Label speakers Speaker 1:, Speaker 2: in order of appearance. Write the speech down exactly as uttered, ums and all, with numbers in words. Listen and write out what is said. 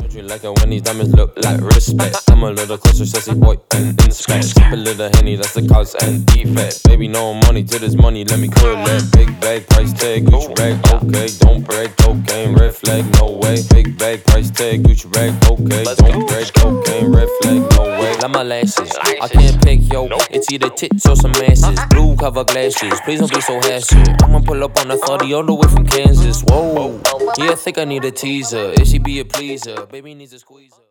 Speaker 1: Don't you like it when these diamonds look like respect? I'm a little closer, sassy boy, and inspect. Sip a little Henny, that's the cause and defect. Baby, no money to this money, let me collect. Big bag, price tag, Gucci rag, okay. Don't break, cocaine, red flag, no way. Big bag, price tag, Gucci rag, okay. Don't break, cocaine, red flag, no way. Like my lashes, I can't pick, yo. It's either tits or some asses. Blue cover glasses, please don't be so hashy. I'ma pull up on the thirty all the way from Kansas, whoa. Yeah, I think I need a teaser. If she be a pleaser, baby needs a squeezer.